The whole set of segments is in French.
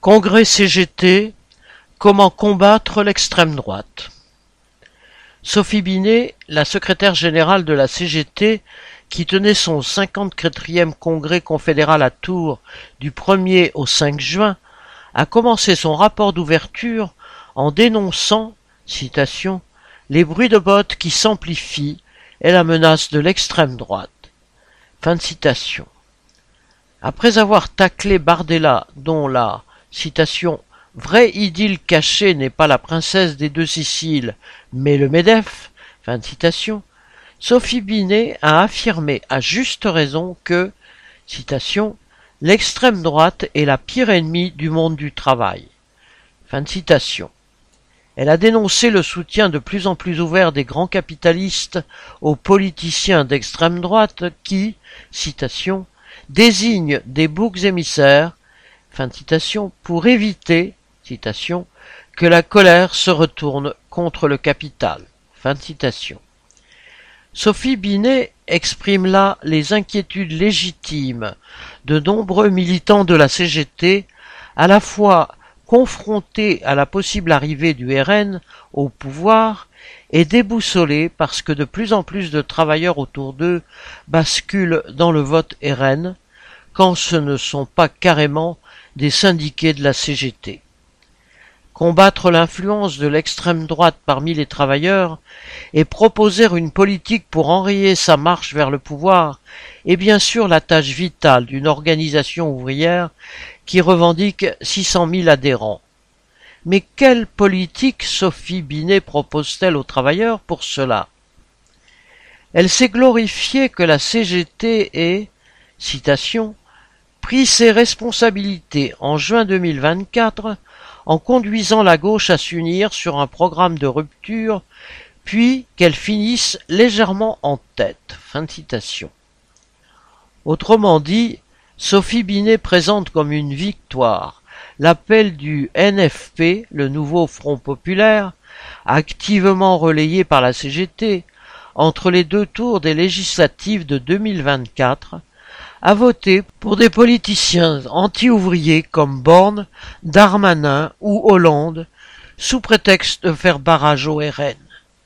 Congrès CGT, comment combattre l'extrême droite? Sophie Binet, la secrétaire générale de la CGT, qui tenait son 54e congrès confédéral à Tours du 1er au 5 juin, a commencé son rapport d'ouverture en dénonçant, citation, les bruits de bottes qui s'amplifient et la menace de l'extrême droite. Fin de citation. Après avoir taclé Bardella, dont la, citation, vraie idylle cachée n'est pas la princesse des deux Siciles, mais le MEDEF, fin de citation, Sophie Binet a affirmé à juste raison que, citation, l'extrême droite est la pire ennemie du monde du travail. Fin de citation. Elle a dénoncé le soutien de plus en plus ouvert des grands capitalistes aux politiciens d'extrême droite qui, citation, désignent des boucs émissaires, fin de citation, pour éviter, citation, que la colère se retourne contre le capital. Fin de citation. Sophie Binet exprime là les inquiétudes légitimes de nombreux militants de la CGT, à la fois confrontés à la possible arrivée du RN au pouvoir et déboussolés parce que de plus en plus de travailleurs autour d'eux basculent dans le vote RN, quand ce ne sont pas carrément des syndiqués de la CGT. Combattre l'influence de l'extrême droite parmi les travailleurs et proposer une politique pour enrayer sa marche vers le pouvoir est bien sûr la tâche vitale d'une organisation ouvrière qui revendique 600 000 adhérents. Mais quelle politique Sophie Binet propose-t-elle aux travailleurs pour cela? Elle s'est glorifiée que la CGT ait, citation, pris ses responsabilités en juin 2024 en conduisant la gauche à s'unir sur un programme de rupture, puis qu'elle finisse légèrement en tête. Fin de citation. Autrement dit, Sophie Binet présente comme une victoire l'appel du NFP, le nouveau Front populaire, activement relayé par la CGT, entre les deux tours des législatives de 2024, à voter pour des politiciens anti-ouvriers comme Borne, Darmanin ou Hollande, sous prétexte de faire barrage au RN.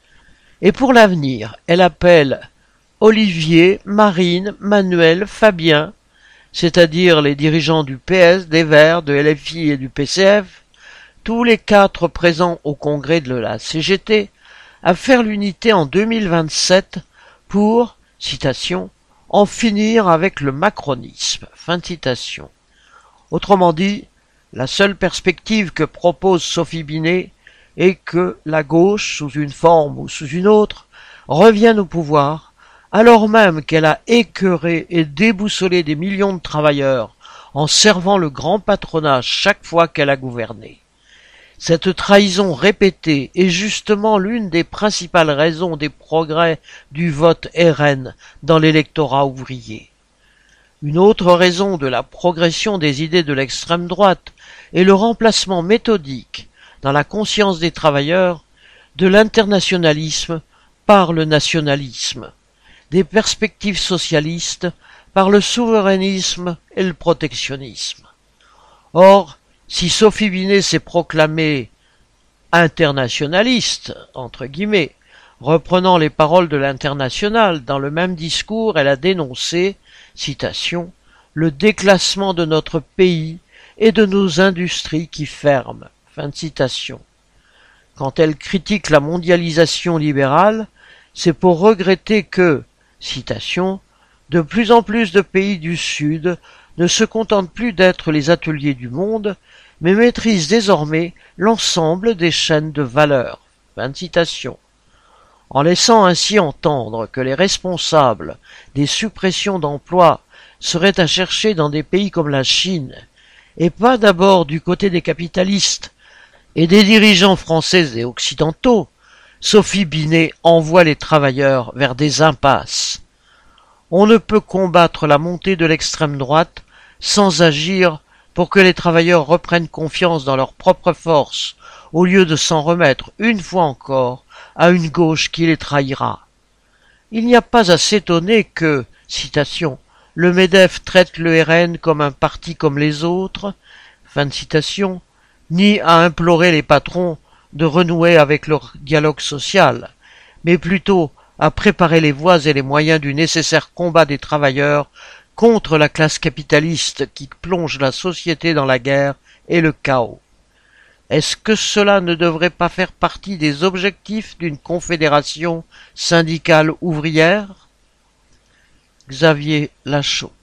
Et pour l'avenir, elle appelle Olivier, Marine, Manuel, Fabien, c'est-à-dire les dirigeants du PS, des Verts, de LFI et du PCF, tous les 4 présents au congrès de la CGT, à faire l'unité en 2027 pour, citation, en finir avec le macronisme. Fin de citation. Autrement dit, la seule perspective que propose Sophie Binet est que la gauche, sous une forme ou sous une autre, revienne au pouvoir, alors même qu'elle a écœuré et déboussolé des millions de travailleurs en servant le grand patronat chaque fois qu'elle a gouverné. Cette trahison répétée est justement l'une des principales raisons des progrès du vote RN dans l'électorat ouvrier. Une autre raison de la progression des idées de l'extrême droite est le remplacement méthodique, dans la conscience des travailleurs, de l'internationalisme par le nationalisme, des perspectives socialistes par le souverainisme et le protectionnisme. Or, si Sophie Binet s'est proclamée internationaliste, entre guillemets, reprenant les paroles de l'Internationale, dans le même discours, elle a dénoncé, citation, le déclassement de notre pays et de nos industries qui ferment. Fin de citation. Quand elle critique la mondialisation libérale, c'est pour regretter que, citation, de plus en plus de pays du Sud ne se contentent plus d'être les ateliers du monde, mais maîtrisent désormais l'ensemble des chaînes de valeur. Fin de citation. En laissant ainsi entendre que les responsables des suppressions d'emplois seraient à chercher dans des pays comme la Chine, et pas d'abord du côté des capitalistes et des dirigeants français et occidentaux, Sophie Binet envoie les travailleurs vers des impasses. On ne peut combattre la montée de l'extrême droite sans agir pour que les travailleurs reprennent confiance dans leur propre force, au lieu de s'en remettre, une fois encore, à une gauche qui les trahira. Il n'y a pas à s'étonner que, citation, le MEDEF traite le RN comme un parti comme les autres, fin de citation, ni à implorer les patrons de renouer avec leur dialogue social, mais plutôt à préparer les voies et les moyens du nécessaire combat des travailleurs contre la classe capitaliste qui plonge la société dans la guerre et le chaos. Est-ce que cela ne devrait pas faire partie des objectifs d'une confédération syndicale ouvrière? Xavier Lachaud.